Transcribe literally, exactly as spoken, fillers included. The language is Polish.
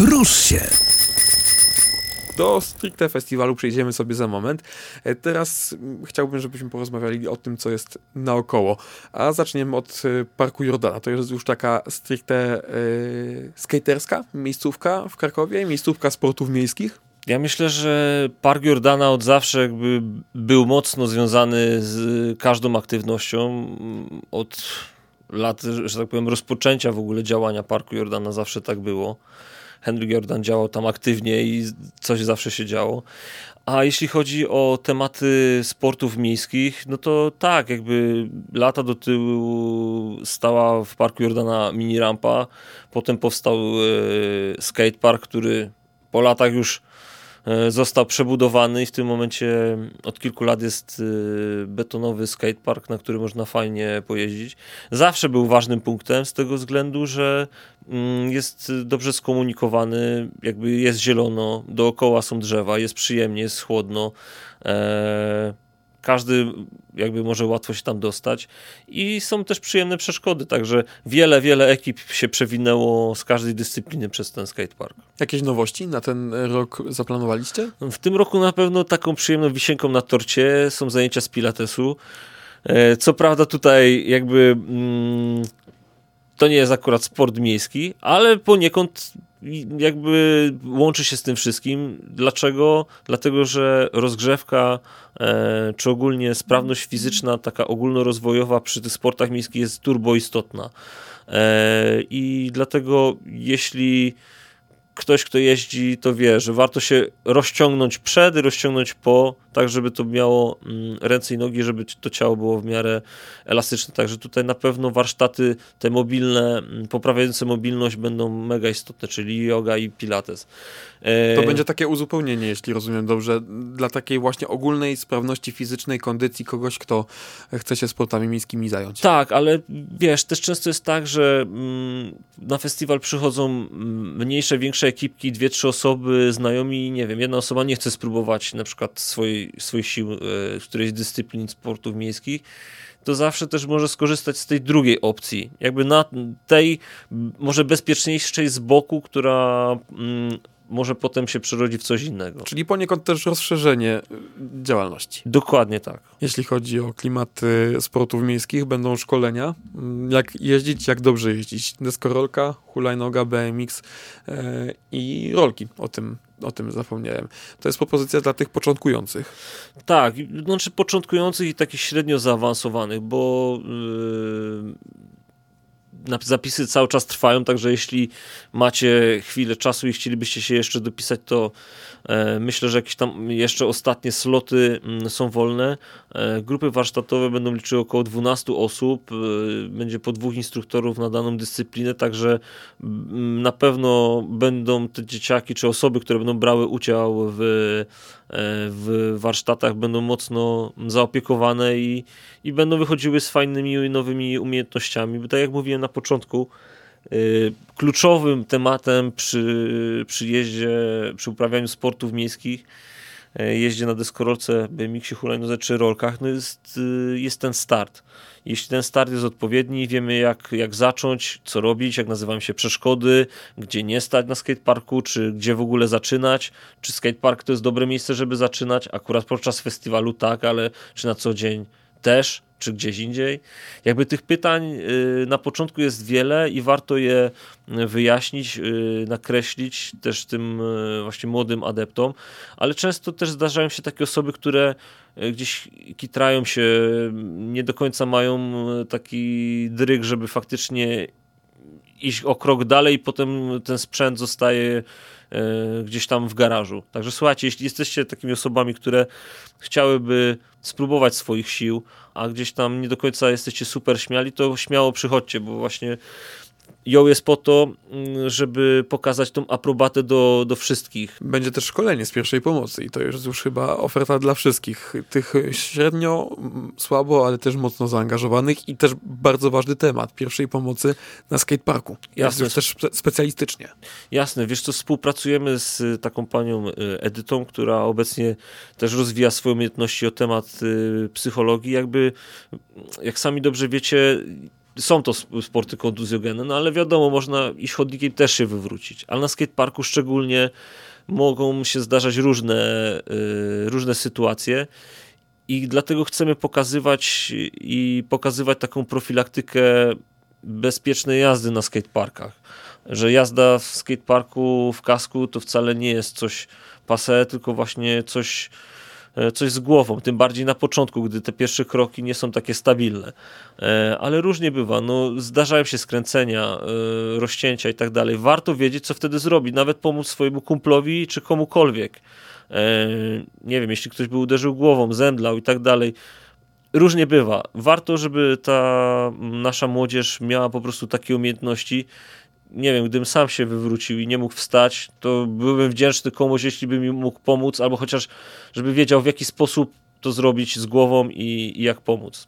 Rusz się! Do stricte festiwalu przejdziemy sobie za moment. Teraz chciałbym, żebyśmy porozmawiali o tym, co jest naokoło. A zaczniemy od Parku Jordana. To jest już taka stricte yy, skaterska miejscówka w Krakowie, miejscówka sportów miejskich. Ja myślę, że Park Jordana od zawsze jakby był mocno związany z każdą aktywnością. Od lat, że tak powiem, rozpoczęcia w ogóle działania Parku Jordana zawsze tak było. Henryk Jordan działał tam aktywnie i coś zawsze się działo. A jeśli chodzi o tematy sportów miejskich, no to tak, jakby lata do tyłu stała w Parku Jordana mini rampa, potem powstał e, skatepark, który po latach już e, został przebudowany i w tym momencie od kilku lat jest e, betonowy skatepark, na który można fajnie pojeździć. Zawsze był ważnym punktem z tego względu, że jest dobrze skomunikowany, jakby jest zielono, dookoła są drzewa, jest przyjemnie, jest chłodno. Eee, każdy jakby może łatwo się tam dostać i są też przyjemne przeszkody, także wiele, wiele ekip się przewinęło z każdej dyscypliny przez ten skatepark. Jakieś nowości na ten rok zaplanowaliście? W tym roku na pewno taką przyjemną wisienką na torcie są zajęcia z pilatesu. Eee, co prawda tutaj jakby... Mm, to nie jest akurat sport miejski, ale poniekąd jakby łączy się z tym wszystkim. Dlaczego? Dlatego, że rozgrzewka e, czy ogólnie sprawność fizyczna, taka ogólnorozwojowa przy tych sportach miejskich jest turbo istotna. E, I dlatego jeśli ktoś, kto jeździ, to wie, że warto się rozciągnąć przed i rozciągnąć po, tak żeby to miało mm, ręce i nogi, żeby to ciało było w miarę elastyczne. Także tutaj na pewno warsztaty te mobilne, poprawiające mobilność będą mega istotne, czyli yoga i pilates. To e... będzie takie uzupełnienie, jeśli rozumiem dobrze, dla takiej właśnie ogólnej sprawności fizycznej, kondycji kogoś, kto chce się sportami miejskimi zająć. Tak, ale wiesz, też często jest tak, że mm, na festiwal przychodzą mniejsze, większe ekipki, dwie, trzy osoby, znajomi, nie wiem, jedna osoba nie chce spróbować na przykład swojej, swoich sił w którejś z dyscyplin sportów miejskich, to zawsze też może skorzystać z tej drugiej opcji. Jakby na tej może bezpieczniejszej z boku, która mm, może potem się przerodzi w coś innego. Czyli poniekąd też rozszerzenie działalności. Dokładnie tak. Jeśli chodzi o klimaty sportów miejskich, będą szkolenia. Jak jeździć, jak dobrze jeździć. Deskorolka, hulajnoga, B M X yy, i rolki. O tym, o tym zapomniałem. To jest propozycja dla tych początkujących. Tak, znaczy początkujących i takich średnio zaawansowanych, bo yy... zapisy cały czas trwają, także jeśli macie chwilę czasu i chcielibyście się jeszcze dopisać, to e, myślę, że jakieś tam jeszcze ostatnie sloty m, są wolne. E, grupy warsztatowe będą liczyły około dwanaście osób. E, będzie po dwóch instruktorów na daną dyscyplinę, także m, na pewno będą te dzieciaki czy osoby, które będą brały udział w, e, w warsztatach, będą mocno zaopiekowane i, i będą wychodziły z fajnymi nowymi umiejętnościami. Bo tak jak mówiłem na początku, yy, kluczowym tematem przy, przy jeździe, przy uprawianiu sportów miejskich, yy, jeździe na deskorolce, B M X-ie, hulajnodze czy rolkach, no jest, yy, jest ten start. Jeśli ten start jest odpowiedni, wiemy jak, jak zacząć, co robić, jak nazywają się przeszkody, gdzie nie stać na skateparku, czy gdzie w ogóle zaczynać, czy skatepark to jest dobre miejsce, żeby zaczynać, akurat podczas festiwalu tak, ale czy na co dzień też, czy gdzieś indziej. Jakby tych pytań y, na początku jest wiele i warto je wyjaśnić, y, nakreślić też tym y, właśnie młodym adeptom, ale często też zdarzają się takie osoby, które y, gdzieś kitrają się, nie do końca mają taki dryg, żeby faktycznie iść o krok dalej i potem ten sprzęt zostaje y, gdzieś tam w garażu. Także słuchajcie, jeśli jesteście takimi osobami, które chciałyby spróbować swoich sił, a gdzieś tam nie do końca jesteście super śmiali, to śmiało przychodźcie, bo właśnie ją jest po to, żeby pokazać tą aprobatę do, do wszystkich. Będzie też szkolenie z pierwszej pomocy i to jest już chyba oferta dla wszystkich. Tych średnio, słabo, ale też mocno zaangażowanych i też bardzo ważny temat pierwszej pomocy na skateparku. Jasne. Już też spe- specjalistycznie. Jasne, wiesz co, współpracujemy z taką panią Edytą, która obecnie też rozwija swoje umiejętności o temat psychologii. Jakby, jak sami dobrze wiecie, są to sporty kontuzjogenne, no ale wiadomo, można iść chodnikiem też się wywrócić, ale na skateparku szczególnie mogą się zdarzać różne, yy, różne sytuacje i dlatego chcemy pokazywać i pokazywać taką profilaktykę bezpiecznej jazdy na skateparkach, że jazda w skateparku w kasku to wcale nie jest coś passé, tylko właśnie coś coś z głową, tym bardziej na początku, gdy te pierwsze kroki nie są takie stabilne. Ale różnie bywa, no, zdarzają się skręcenia, rozcięcia i tak dalej. Warto wiedzieć, co wtedy zrobić, nawet pomóc swojemu kumplowi czy komukolwiek. Nie wiem, jeśli ktoś by uderzył głową, zemdlał i tak dalej. Różnie bywa. Warto, żeby ta nasza młodzież miała po prostu takie umiejętności. Nie wiem, gdybym sam się wywrócił i nie mógł wstać, to byłbym wdzięczny komuś, jeśli by mi mógł pomóc, albo chociaż, żeby wiedział, w jaki sposób to zrobić z głową i, i jak pomóc.